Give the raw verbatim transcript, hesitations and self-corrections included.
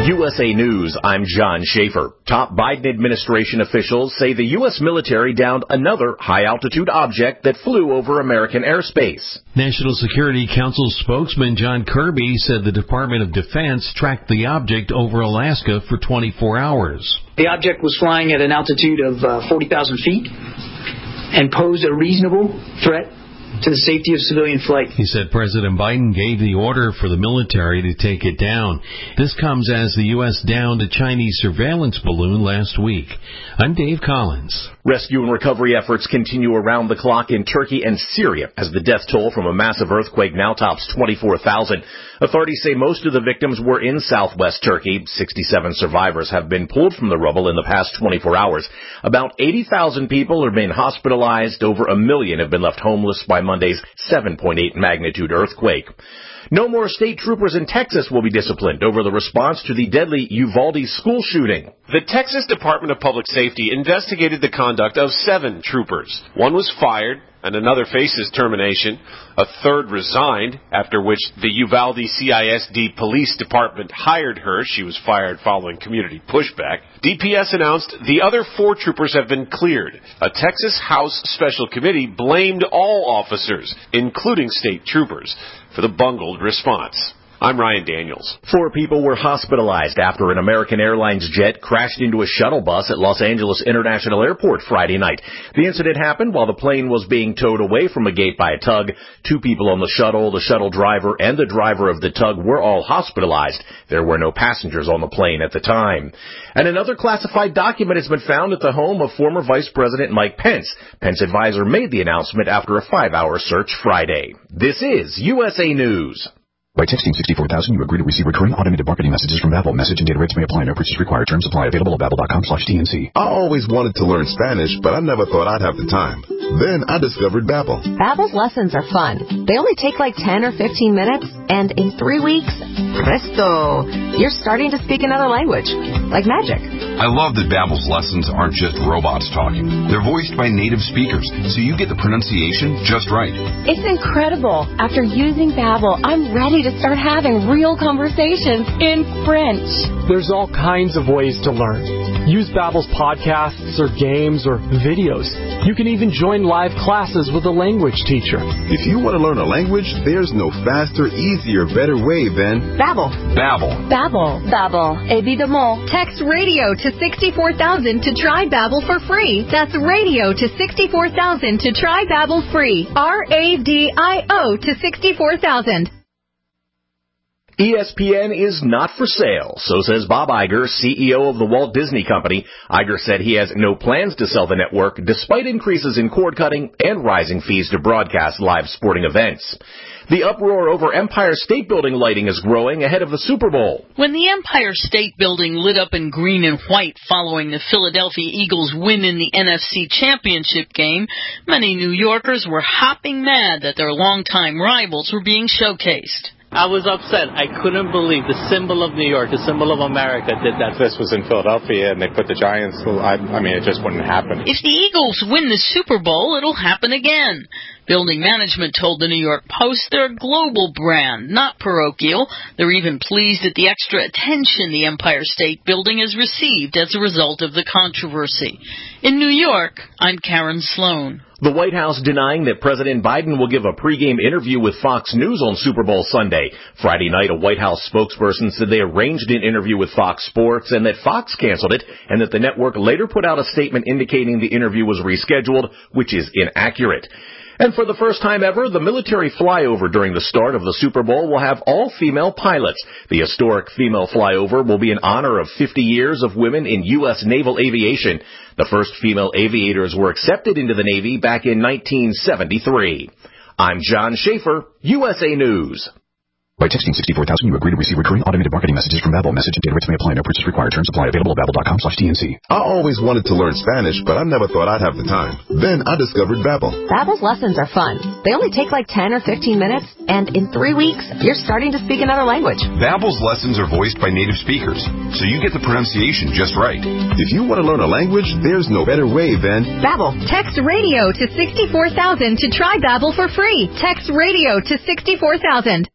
U S A News, I'm John Schaefer. Top Biden administration officials say the U S military downed another high-altitude object that flew over American airspace. National Security Council spokesman John Kirby said the Department of Defense tracked the object over Alaska for twenty-four hours. The object was flying at an altitude of uh, forty thousand feet and posed a reasonable threat to the safety of civilian flight. He said President Biden gave the order for the military to take it down. This comes as the U S downed a Chinese surveillance balloon last week. I'm Dave Collins. Rescue and recovery efforts continue around the clock in Turkey and Syria as the death toll from a massive earthquake now tops twenty-four thousand. Authorities say most of the victims were in southwest Turkey. sixty-seven survivors have been pulled from the rubble in the past twenty-four hours. About eighty thousand people have been hospitalized. Over a million have been left homeless by Monday's seven point eight magnitude earthquake. No more state troopers in Texas will be disciplined over the response to the deadly Uvalde school shooting. The Texas Department of Public Safety investigated the conduct of seven troopers. One was fired, and another faces termination. A third resigned, after which the Uvalde C I S D Police Department hired her. She was fired following community pushback. D P S announced the other four troopers have been cleared. A Texas House Special Committee blamed all officers, including state troopers, for the bungled response. I'm Ryan Daniels. Four people were hospitalized after an American Airlines jet crashed into a shuttle bus at Los Angeles International Airport Friday night. The incident happened while the plane was being towed away from a gate by a tug. Two people on the shuttle, the shuttle driver, and the driver of the tug were all hospitalized. There were no passengers on the plane at the time. And another classified document has been found at the home of former Vice President Mike Pence. Pence advisor made the announcement after a five-hour search Friday. This is U S A News. By texting sixty-four thousand, you agree to receive recurring automated marketing messages from Babbel. Message and data rates may apply. No purchase required. Terms apply. Available at babbel dot com slash T N C. I always wanted to learn Spanish, but I never thought I'd have the time. Then I discovered Babbel. Babbel's lessons are fun. They only take like ten or fifteen minutes, and in three weeks, presto, you're starting to speak another language, like magic. I love that Babbel's lessons aren't just robots talking. They're voiced by native speakers, so you get the pronunciation just right. It's incredible. After using Babbel, I'm ready to start having real conversations in French. There's all kinds of ways to learn. Use Babbel's podcasts or games or videos. You can even join live classes with a language teacher. If you want to learn a language, there's no faster, easier, better way than Babbel. Babbel. Babbel. Babbel. Évidemment. Text radio to sixty-four thousand to try Babbel for free. That's radio to sixty-four thousand to try Babbel free. R A D I O to sixty-four thousand. E S P N is not for sale, so says Bob Iger, C E O of the Walt Disney Company. Iger said he has no plans to sell the network, despite increases in cord cutting and rising fees to broadcast live sporting events. The uproar over Empire State Building lighting is growing ahead of the Super Bowl. When the Empire State Building lit up in green and white following the Philadelphia Eagles' win in the N F C Championship game, many New Yorkers were hopping mad that their longtime rivals were being showcased. I was upset. I couldn't believe the symbol of New York, the symbol of America, did that. This was in Philadelphia, and they put the Giants. I, I mean, it just wouldn't happen. If the Eagles win the Super Bowl, it'll happen again. Building management told the New York Post they're a global brand, not parochial. They're even pleased at the extra attention the Empire State Building has received as a result of the controversy. In New York, I'm Karen Sloan. The White House denying that President Biden will give a pregame interview with Fox News on Super Bowl Sunday. Friday night, a White House spokesperson said they arranged an interview with Fox Sports and that Fox canceled it, and that the network later put out a statement indicating the interview was rescheduled, which is inaccurate. And for the first time ever, the military flyover during the start of the Super Bowl will have all female pilots. The historic female flyover will be in honor of fifty years of women in U S naval aviation. The first female aviators were accepted into the Navy back in nineteen seventy-three. I'm John Schaefer, U S A News. By texting sixty-four thousand, you agree to receive recurring automated marketing messages from Babbel. Message and data rates may apply. No purchase required. Terms apply. Available at babbel dot com slash T N C. I always wanted to learn Spanish, but I never thought I'd have the time. Then I discovered Babbel. Babbel's lessons are fun. They only take like ten or fifteen minutes, and in three weeks, you're starting to speak another language. Babbel's lessons are voiced by native speakers, so you get the pronunciation just right. If you want to learn a language, there's no better way than Babbel. Text radio to sixty-four thousand to try Babbel for free. Text radio to sixty-four thousand.